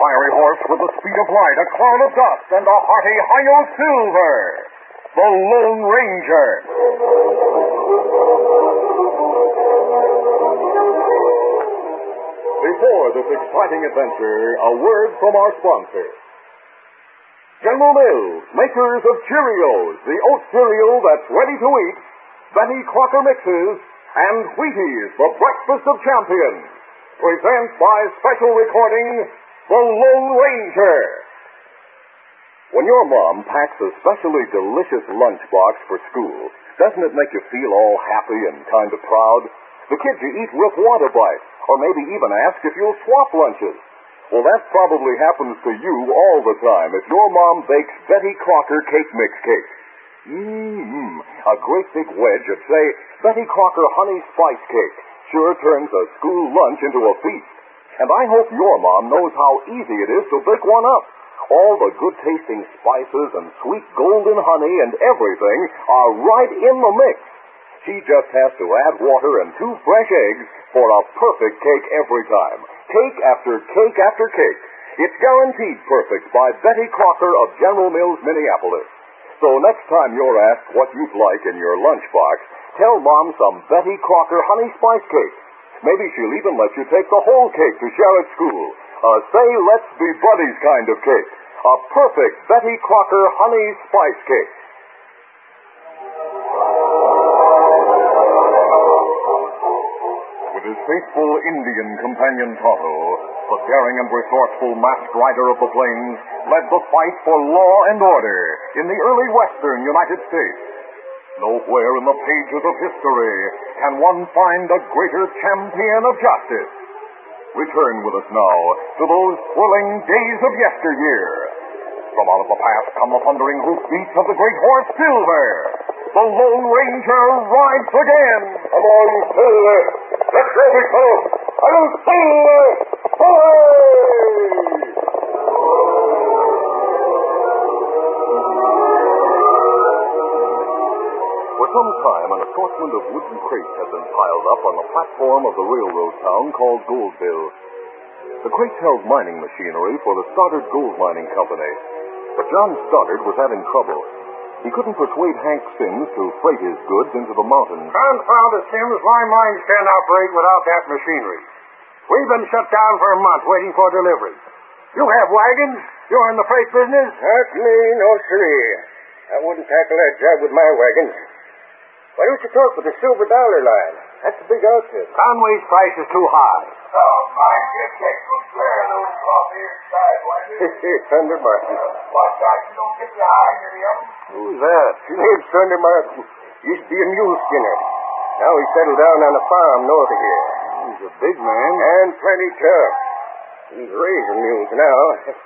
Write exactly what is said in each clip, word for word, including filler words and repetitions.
fiery horse with the speed of light, a cloud of dust, and a hearty Hi-Yo Silver, the Lone Ranger. Before this exciting adventure, a word from our sponsor. General Mills, makers of Cheerios, the oat cereal that's ready to eat, Betty Crocker Mixes, and Wheaties, the breakfast of champions, present by special recording, The Lone Ranger. When your mom packs a specially delicious lunchbox for school, doesn't it make you feel all happy and kind of proud? The kids you eat with want a bite, or maybe even ask if you'll swap lunches. Well, that probably happens to you all the time if your mom bakes Betty Crocker Cake Mix Cake. Mmm, a great big wedge of, say, Betty Crocker Honey Spice Cake sure turns a school lunch into a feast. And I hope your mom knows how easy it is to bake one up. All the good-tasting spices and sweet golden honey and everything are right in the mix. She just has to add water and two fresh eggs for a perfect cake every time. Cake after cake after cake. It's guaranteed perfect by Betty Crocker of General Mills, Minneapolis. So next time you're asked what you'd like in your lunchbox, tell Mom some Betty Crocker Honey Spice Cake. Maybe she'll even let you take the whole cake to share at school. A say let's be buddies kind of cake. A perfect Betty Crocker Honey Spice Cake. With his faithful Indian companion Tonto, the daring and resourceful masked rider of the plains led the fight for law and order in the early western United States. Nowhere in the pages of history can one find a greater champion of justice. Return with us now to those thrilling days of yesteryear. From out of the past come the thundering hoofbeats of the great horse Silver. The Lone Ranger rides again. Come on, Silver. Let's go, big fellow. I'm Silver. Hooray! For some time, an assortment of wooden crates had been piled up on the platform of the railroad town called Goldville. The crates held mining machinery for the Stoddard Gold Mining Company. But John Stoddard was having trouble. He couldn't persuade Hank Sims to freight his goods into the mountains. Confound it, Sims. My mines can't operate without that machinery. We've been shut down for a month waiting for delivery. You have wagons? You're in the freight business? Not me, no siree. I wouldn't tackle that job with my wagons. Why don't you talk with the Silver Dollar Line? That's a big outfit. Conway's price is too high. Oh, my, you can't go clear those coffee sidewinders. Thunder Martin. Watch out you don't get behind any of them. Who's that? His name's Thunder Martin. Used to be a mule skinner. Now he's settled down on a farm north of here. He's a big man. And plenty tough. He's raising mules now.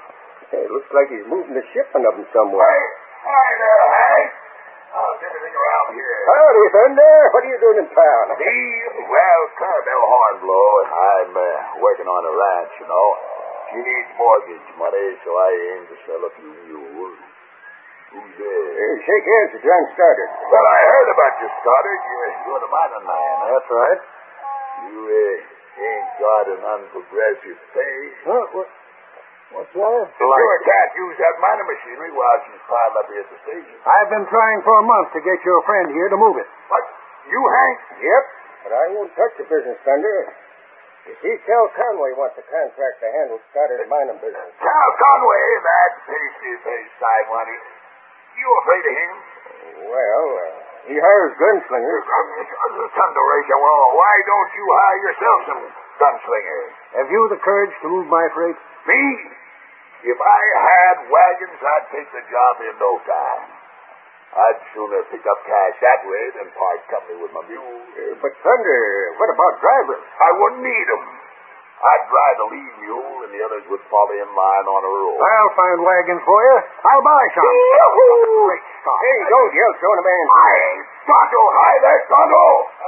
It looks like he's moving the shipment of them somewhere. Hey, hi there, Hank. How's everything around here? Howdy, Thunder. What are you doing in town? Me? Well, Carmel Hornblow. I'm uh, working on a ranch, you know. She needs mortgage money, so I aim to sell a few mules. Who's there? Hey, shake hands with John Stoddard. Well, I heard about you, Stoddard. You're, you're the mining man. That's right. You uh, ain't got an unprogressive face. Huh? What? What's that? You sure can't use that mining machinery while she's piled up here at the station. I've been trying for a month to get your friend here to move it. What? You, Hank? Yep, but I won't touch the business, Thunder. You see, Cal Conway wants a contract to handle Stoddard's mining business. Cal Conway, that pasty-faced sidewinder. You afraid of him? Well, uh, he hires gunslingers. Thunderation, well, why don't you hire yourself some gunslingers? Have you the courage to move my freight? Me? If I had wagons, I'd take the job in no time. I'd sooner pick up cash that way than part company with my mule. Uh, but, Thunder, what about drivers? I wouldn't need them. I'd drive the lead mule, and the others would fall in line on a roll. I'll find wagons for you. I'll buy some. Great Scott. Hey, don't yell, showing a man. I ain't Tonto. Hi there, Tonto.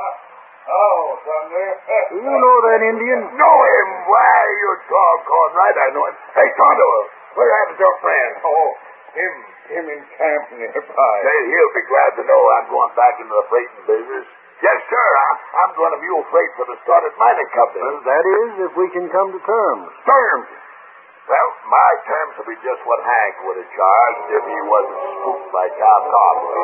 Oh, Thunder. You know that Indian? Know him? Why, you doggone right I know him. Hey, Tonto, where happens your friend? Oh, him, him in camp nearby. Say, he'll be glad to know I'm going back into the freighting business. Yes, sir. I, I'm going to mule freight for the Stoddard Mining Company. Well, that is, if we can come to terms. Terms? Well, my terms would be just what Hank would have charged if he wasn't spooked by Cal Conway.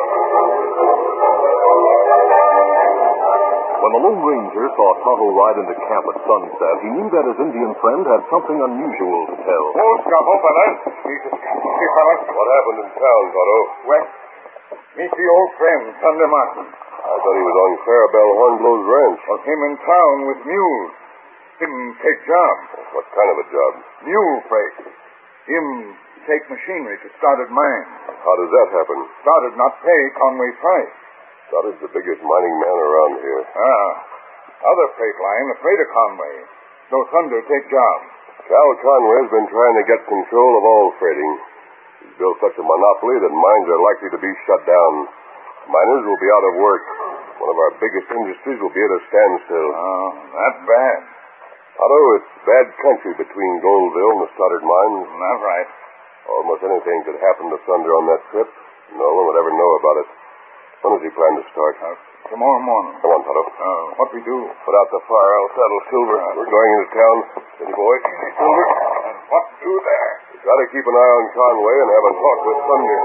When the Lone Ranger saw Tonto ride into camp at sunset, he knew that his Indian friend had something unusual to tell. Oh, Scappo, fellas. Hey, fellas. What happened in town, Tonto? Well, meet the old friend, Thunder Martin. I thought he was on Clarabelle Hornblow's ranch. Well, him in town with mules. Him take job. What kind of a job? Mule freight. Him take machinery to started mine. How does that happen? Started not pay Conway price. Stoddard's the biggest mining man around here. Ah. Other freight line afraid of Conway. So Thunder take job. Cal Conway's been trying to get control of all freighting. He's built such a monopoly that mines are likely to be shut down. Miners will be out of work. One of our biggest industries will be at a standstill. Oh, that's bad. Otto, it's bad country between Goldville and the Stoddard mines. That's right. Almost anything could happen to Thunder on that trip. No one would ever know about it. When does he plan to start? Uh, tomorrow morning. Come on, Tonto. Uh, what we do? Put out the fire. I'll saddle Silver. We're going into town. Steady, boy. Silver. Uh, what do there? You gotta keep an eye on Conway and have a talk with Thunder.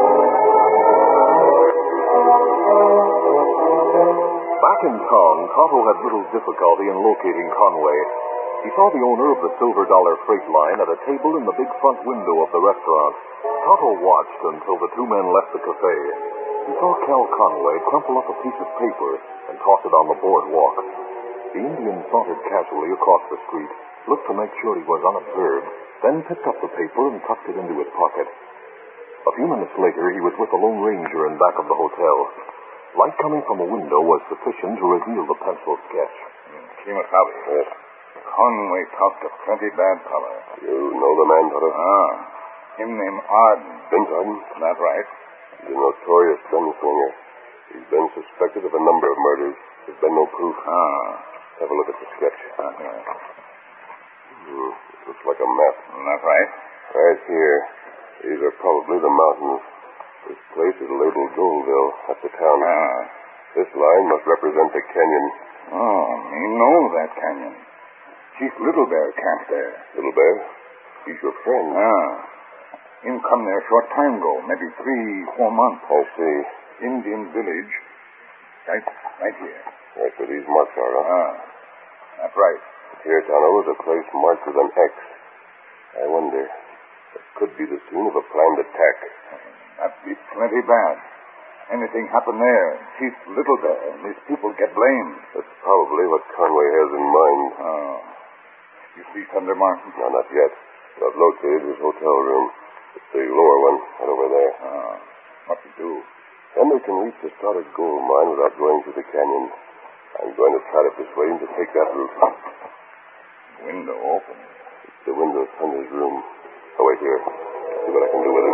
Back in town, Tonto had little difficulty in locating Conway. He saw the owner of the Silver Dollar Freight Line at a table in the big front window of the restaurant. Tonto watched until the two men left the cafe. He saw Cal Conway crumple up a piece of paper and toss it on the boardwalk. The Indian sauntered casually across the street, looked to make sure he was unobserved, then picked up the paper and tucked it into his pocket. A few minutes later, he was with the Lone Ranger in back of the hotel. Light coming from a window was sufficient to reveal the pencil sketch. Kimasabi. Yes. Conway talked a plenty bad fellow. You know the man, Tonto? Ah. Him named Arden. Vince Arden? That right. He's a notorious gunslinger. He's been suspected of a number of murders. There's been no proof. Ah. Have a look at the sketch. Uh, yeah. Hmm. It looks like a map. That's right. Right here. These are probably the mountains. This place is labeled Goldville. That's the town. Ah. This line must represent the canyon. Oh, me know that canyon. Chief Little Bear camped there. Little Bear? He's your friend. Ah. Him come there short time ago, maybe three, four months. I see. Indian village. Right, right here. Right where these marks are, huh? Ah. That's right. Here, Tonto, is a place marked with an X. I wonder. It could be the scene of a planned attack. That'd be plenty bad. Anything happen there, Chief Little Bear and his people get blamed. That's probably what Conway has in mind. Oh. You see Thunder Martin? No, not yet. I've located his hotel room. It's the lower one, right over there. Oh. What to do? Thunder can reach the Stoddard gold mine without going through the canyon. I'm going to try to persuade him to take that route. Window open. It's the window of Thunder's room. Oh, wait here. See what I can do with him.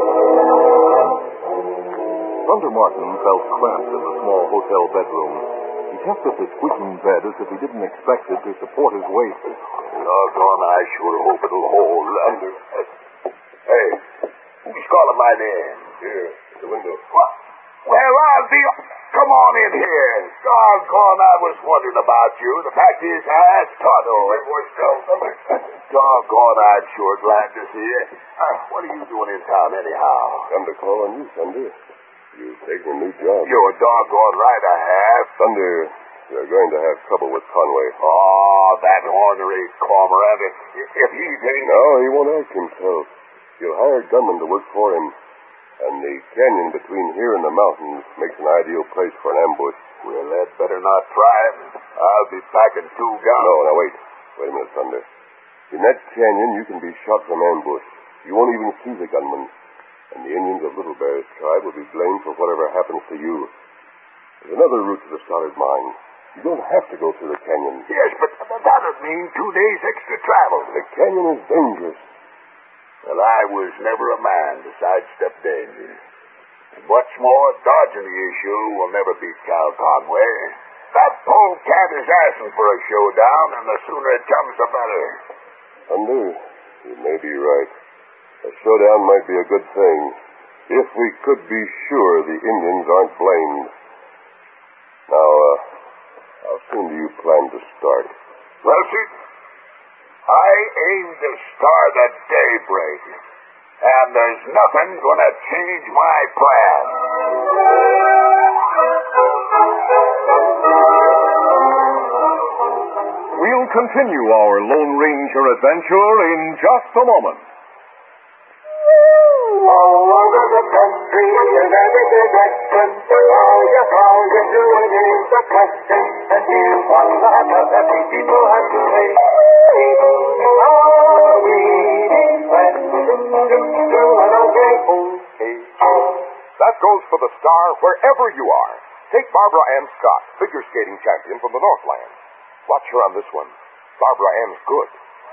Thunder Martin felt cramped in the small hotel bedroom. He tapped at the squeaking bed as if he didn't expect it to support his weight. Doggone, I sure hope it'll hold. Thunder. Hey, who's calling my name? Here, at the window. What? Well, I'll be... Come on in here. Doggone, I was wondering about you. The fact is, I asked Tonto. Doggone, I'm sure glad to see you. Uh, what are you doing in town, anyhow? Come to call on you, Thunder. You've taken a new job. You're doggone right I have. Thunder, you're going to have trouble with Conway. Oh, that ornery cormorant. If, if he didn't... No, he won't act himself. He'll hire gunmen to work for him. And the canyon between here and the mountains makes an ideal place for an ambush. Well, that better not try it. I'll be packing two guns. No, now wait. Wait a minute, Thunder. In that canyon, you can be shot from ambush. You won't even see the gunman. And the Indians of Little Bear's tribe will be blamed for whatever happens to you. There's another route to the Stoddard mine. You don't have to go through the canyon. Yes, but that'd mean two days extra travel. The canyon is dangerous. Well, I was never a man to sidestep danger. And what's more, dodging the issue will never beat Cal Conway. That polecat is asking for a showdown, and the sooner it comes, the better. Thunder, you may be right. A showdown might be a good thing, if we could be sure the Indians aren't blamed. Now, uh, how soon do you plan to start? Well, see, I aim to start at daybreak, and there's nothing gonna change my plan. We'll continue our Lone Ranger adventure in just a moment. All over the country, in every direction, all you, all you're doing is a question, and here's one that every people have to say. Are we friends? Do an okay. That goes for the star wherever you are. Take Barbara Ann Scott, figure skating champion from the Northland. Watch her on this one. Barbara Ann's good.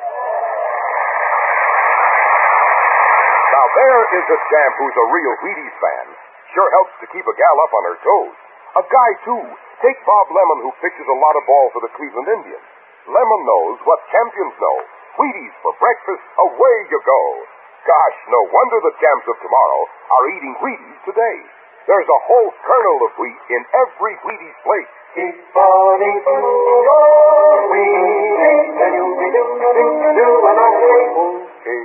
Now there is a champ who's a real Wheaties fan. Sure helps to keep a gal up on her toes. A guy, too. Take Bob Lemon, who pitches a lot of ball for the Cleveland Indians. Lemon knows what champions know. Wheaties for breakfast, away you go. Gosh, no wonder the champs of tomorrow are eating Wheaties today. There's a whole kernel of wheat in every Wheaties plate. Keep on eating your Wheaties, and you'll be doing, doing okay.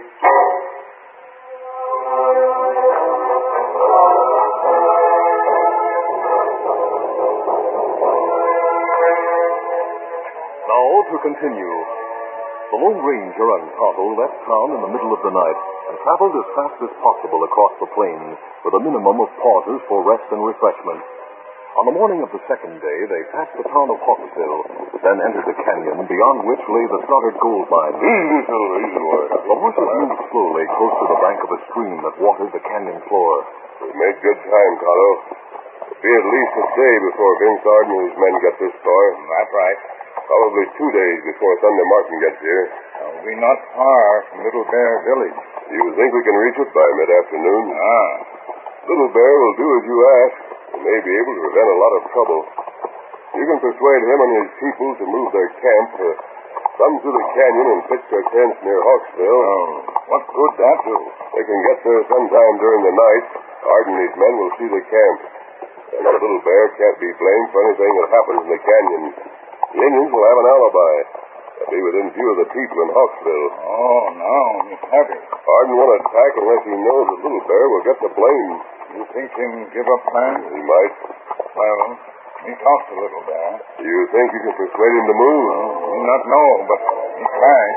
Now, to continue. The Lone Ranger and Tonto left town in the middle of the night and traveled as fast as possible across the plains with a minimum of pauses for rest and refreshment. On the morning of the second day, they passed the town of Hawksville, then entered a canyon beyond which lay the Stoddard gold mine. The horses moved slowly close to the bank of a stream that watered the canyon floor. We made good time, Tonto. It'll be at least a day before Vince Arden and his men get this far. That's right. Probably two days before Thunder Martin gets here. Now, we're not far from Little Bear Village. You think we can reach it by mid-afternoon? Ah. Little Bear will do as you ask. He may be able to prevent a lot of trouble. You can persuade him and his people to move their camp, uh, run through the canyon and pitch their tents near Hawksville. Oh, what could that do? They can get there sometime during the night. Arden and his men will see the camp. And that Little Bear can't be blamed for anything that happens in the canyon. The Indians will have an alibi. They'll be within view of the people in Hawksville. Oh, no, Miss Heavy. Arden won't attack unless he knows that Little Bear will get the blame. You think him give up plan? He might. Well, he talked to Little Bear. Do you think you can persuade him to move? Well, we not know, but he tried.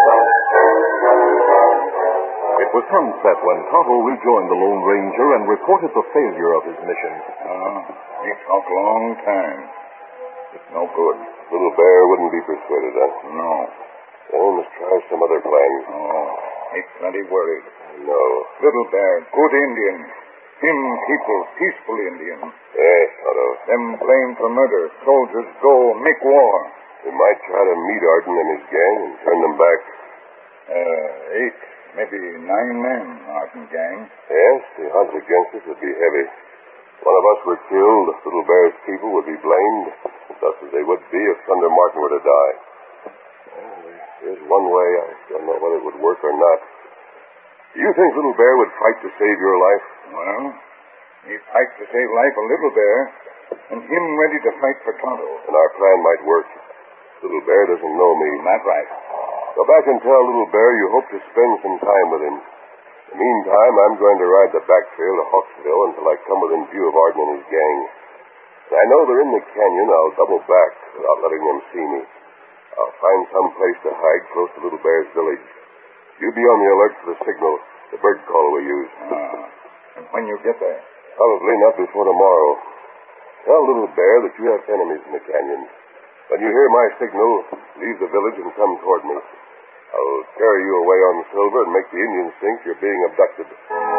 It was sunset when Tonto rejoined the Lone Ranger and reported the failure of his mission. Uh, he talked a long time. It's no good. Little Bear wouldn't be persuaded, huh? No. Then we must try some other plan. Oh, he's plenty worried. No. Little Bear, good Indian. Him people, peaceful Indian. Yes, Tonto. Them blamed for murder. Soldiers go make war. We might try to meet Arden and his gang and turn them back. Uh, eight, maybe nine men, Arden gang. Yes, the odds against us would be heavy. One of us were killed, Little Bear's people would be blamed, just as they would be if Thunder Martin were to die. Well, there's one way. I don't know whether it would work or not. Do you think Little Bear would fight to save your life? Well, he'd fight to save life of Little Bear, and him ready to fight for Tonto. And our plan might work. Little Bear doesn't know me. That's right. Go back and tell Little Bear you hope to spend some time with him. In the meantime, I'm going to ride the back trail to Hawksville until I come within view of Arden and his gang. When I know they're in the canyon, I'll double back without letting them see me. I'll find some place to hide close to Little Bear's village. You be on the alert for the signal, the bird call we use. Ah, and when you get there? Probably not before tomorrow. Tell Little Bear that you have enemies in the canyon. When you hear my signal, leave the village and come toward me. I'll carry you away on silver and make the Indians think you're being abducted.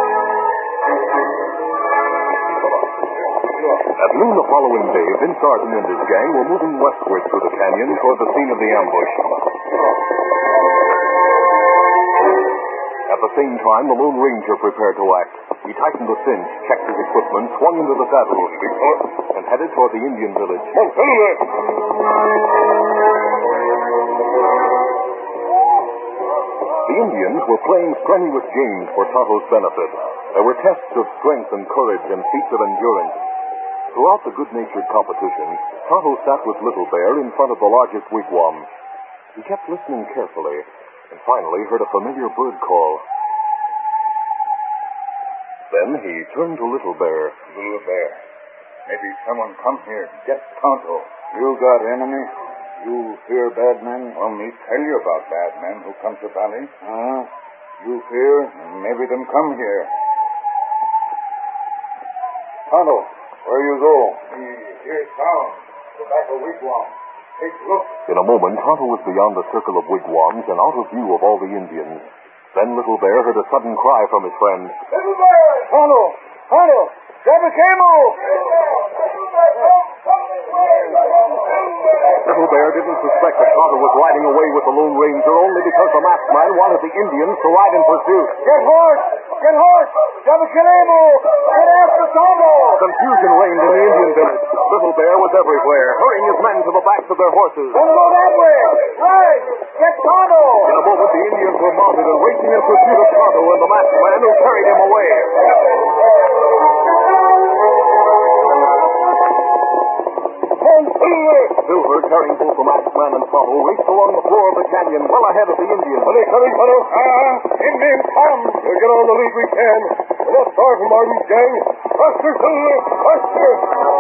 At noon the following day, Vince Arden and his gang were moving westward through the canyon toward the scene of the ambush. At the same time, the Lone Ranger prepared to act. He tightened the cinch, checked his equipment, swung into the saddle, and headed toward the Indian village. The Indians were playing strenuous games for Tonto's benefit. There were tests of strength and courage and feats of endurance. Throughout the good-natured competition, Tonto sat with Little Bear in front of the largest wigwam. He kept listening carefully and finally heard a familiar bird call. Then he turned to Little Bear. Little Bear, maybe someone come here. Get Tonto. You got enemy? You fear bad men? Well, me tell you about bad men who come to valley. Huh? You fear? Maybe them come here. Tonto, where you go? We hear sound. The back of wigwam. Take a look. In a moment, Tonto was beyond the circle of wigwams and out of view of all the Indians. Then Little Bear heard a sudden cry from his friend. Little Bear! Tonto! Tonto! Jabakamo! Little Bear didn't suspect that Tonto was riding away with the Lone Ranger only because the masked man wanted the Indians to ride in pursuit. Get horse! Get horse! Jabakamo! Get after Tonto! Confusion reigned in the Indian village. Little Bear was everywhere, hurrying his men to the backs of their horses. Don't go that way! Right! Get Tonto! In a moment, the Indians were mounted and racing in pursuit of Tonto and the masked man who carried him away. Silver, carrying both the masked man and Tonto, raced along the floor of the canyon well ahead of the Indians. Are they coming, Tonto? Ah, Indians come! We'll get all the lead we can. We're not far from Martin's gang. Faster, Silver! Faster!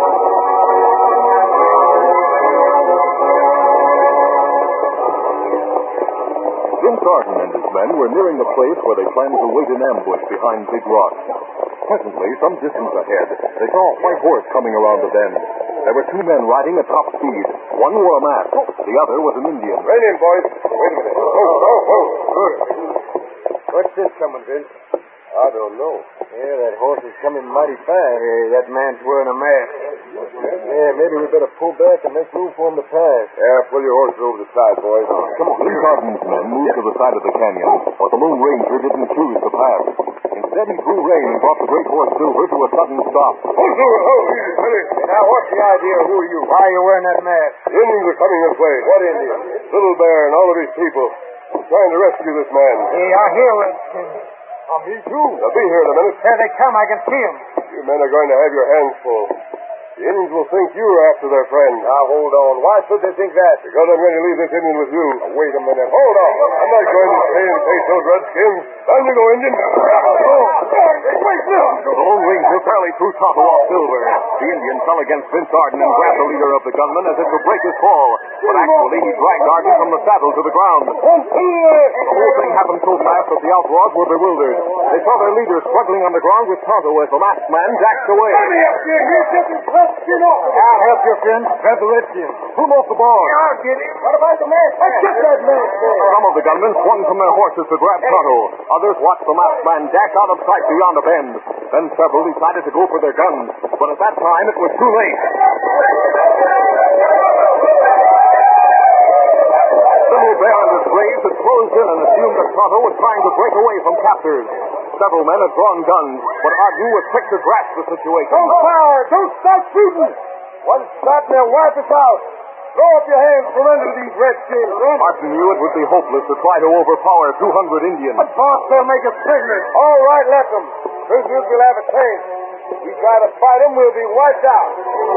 Vince Arden and his men were nearing the place where they planned to wait in ambush behind big rocks. Presently, some distance ahead, they saw a white horse coming around the bend. There were two men riding at top speed. One wore a mask. The other was an Indian. Rein in, boys. Wait a minute. Oh, oh, oh. Good. What's this coming, Vince? I don't know. Yeah, that horse is coming mighty fast. Hey, that man's wearing a mask. Yeah, maybe we better pull back and make room for him to pass. Yeah, pull your horses over the side, boys. Come on. Vince Arden's men moved to the side of the canyon, but the Lone Ranger didn't choose to pass. Instead, he drew rein and brought the great horse Silver to a sudden stop. Oh, Silver, oh, easy, steady. Now, what's the idea? Who are you? Why are you wearing that mask? The Indians are coming this way. What Indians? Little Bear and all of his people. I'm trying to rescue this man. Hey, I hear Redskin. Oh, me too. They'll be here in a minute. Here they come. I can see them. You men are going to have your hands full. The Indians will think you're after their friend. Now, hold on. Why should they think that? Because I'm going to leave this Indian with you. Now, wait a minute. Hold on. I'm not going to stay and face those redskins. Down you go, Indian. Oh, wait, no. The Lone Ranger fairly threw Tonto off Silver. The Indian fell against Vince Arden and grabbed the leader of the gunmen as if to break his fall. But actually, he dragged Arden from the saddle to the ground. The whole thing happened so fast that the outlaws were bewildered. They saw their leader struggling on the ground with Tonto as the masked man dashed away. Let me up here. He's getting redskin off. I'll help you, friend. Grab the redskin. Pull him off the bar. I'll get him. What about the mask? Let's get that mask there. Some of the gunmen swung from their horses to grab Tonto. Others watched the masked man dash out of sight beyond a bend. Then several decided to go for their guns. But at that time, it was too late. Little Bear and his braves had closed in and assumed that Tonto was trying to break away from captors. Several men had drawn guns, but Arden was quick to grasp the situation. Don't fire! Don't start shooting! One shot and they'll wipe us out. Throw up your hands, surrender to these redskins. Arden knew it would be hopeless to try to overpower two hundred Indians. But, boss, they'll make us prisoners. All right, let them. Prisoners will have a chance. If we try to fight them, we'll be wiped out.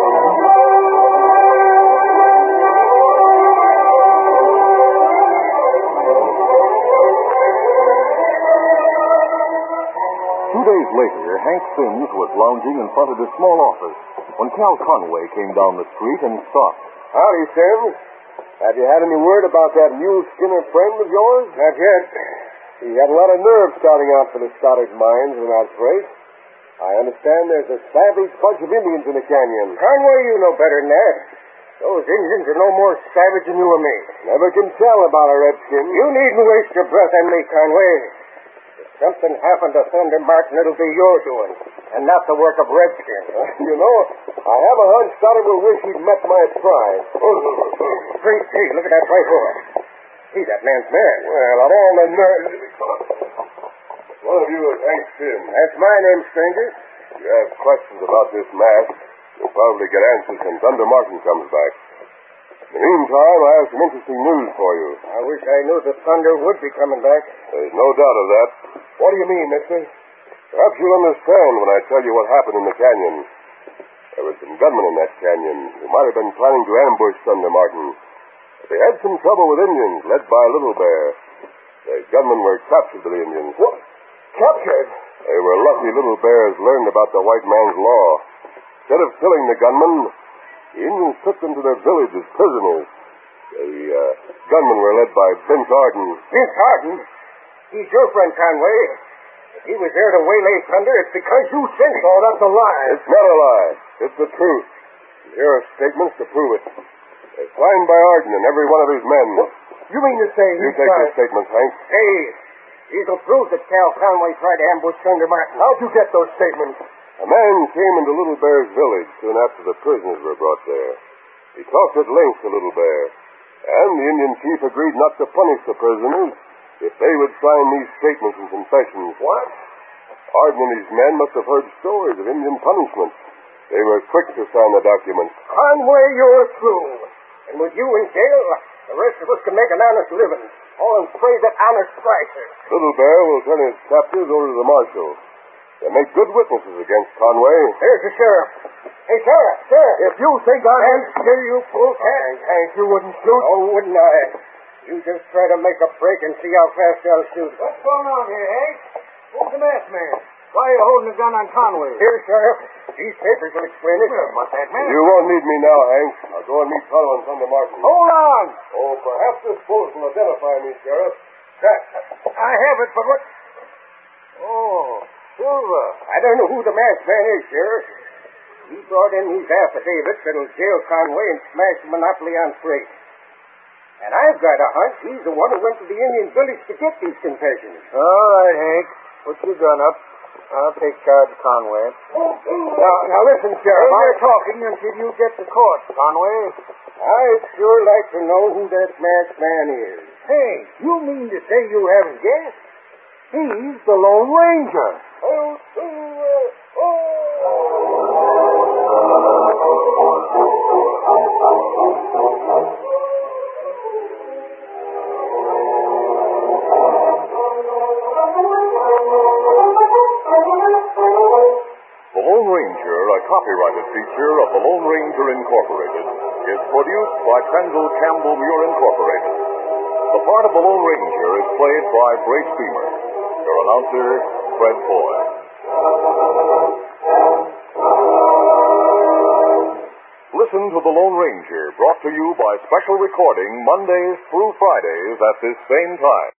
Two days later, Hank Sims was lounging in front of his small office when Cal Conway came down the street and stopped. Howdy, Sims. Have you had any word about that mule skinner friend of yours? Not yet. He had a lot of nerve starting out for the Stoddard mines in that race. I understand there's a savage bunch of Indians in the canyon. Conway, you know better than that. Those Indians are no more savage than you or me. Never can tell about a redskin. You needn't waste your breath on me, Conway. If something happened to Thunder Martin, it'll be your doing, and not the work of redskins. Uh, you know, I have a hunch Stoddard will wish he'd met my tribe. Oh, great day, look at that white horse. Hey, that man's mad. Well, of all the nerve... One of you is Hank Sims. That's my name, stranger. If you have questions about this mask, you'll probably get answers when Thunder Martin comes back. In the meantime, I have some interesting news for you. I wish I knew that Thunder would be coming back. There's no doubt of that. What do you mean, mister? Perhaps you'll understand when I tell you what happened in the canyon. There were some gunmen in that canyon who might have been planning to ambush Thunder Martin. They had some trouble with Indians, led by Little Bear. The gunmen were captured by the Indians. What? Captured? They were lucky Little Bears learned about the white man's law. Instead of killing the gunmen, the Indians took them to their village as prisoners. The uh, gunmen were led by Vince Arden. Vince Arden? He's your friend, Conway. If he was there to waylay Thunder, it's because you sent him. Oh, that's a lie. It's not a lie. It's the truth. Here are statements to prove it. They're signed by Arden and every one of his men. What? You mean to say You he take signed... the statements, Hank. Hey, these'll prove that Cal Conway tried to ambush Thunder Martin. How'd you get those statements? A man came into Little Bear's village soon after the prisoners were brought there. He talked at length to Little Bear, and the Indian chief agreed not to punish the prisoners if they would sign these statements and confessions. What? Arden and his men must have heard stories of Indian punishment. They were quick to sign the documents. Conway, you're through. And with you in jail, the rest of us can make an honest living. All and pray that honor strikes us. Little Bear will turn his captors over to the marshal. They make good witnesses against Conway. Here's the sheriff. Hey, Sheriff, Sheriff. If you think I'm... And here you pull Hank. Hank, you wouldn't shoot? Oh, wouldn't I? You just try to make a break and see how fast I'll shoot. What's going on here, Hank? Who's the masked man? Why are you holding a gun on Conway? Here, Sheriff. These papers will explain it. Well, what's that man? You won't need me now, Hank. I'll go and meet Tonto and Thunder Martin. Hold on. Oh, perhaps this bullet will identify me, Sheriff. That, I have it, but what... Oh, Silver. I don't know who the masked man is, Sheriff. He brought in these affidavits that'll jail Conway and smash the monopoly on freight. And I've got a hunch he's the one who went to the Indian village to get these confessions. All right, Hank. Put your gun up. I'll take charge of Conway. Now, now listen, Sheriff. We're talking until you get to court, Conway. I'd sure like to know who that masked man is. Hey, you mean to say you haven't guessed? He's the Lone Ranger. Oh, Silver! The Lone Ranger, a copyrighted feature of the Lone Ranger Incorporated, is produced by Trendle Campbell Muir Incorporated. The part of the Lone Ranger is played by Brace Beamer. Your announcer, Fred Foy. Listen to The Lone Ranger, brought to you by special recording Mondays through Fridays at this same time.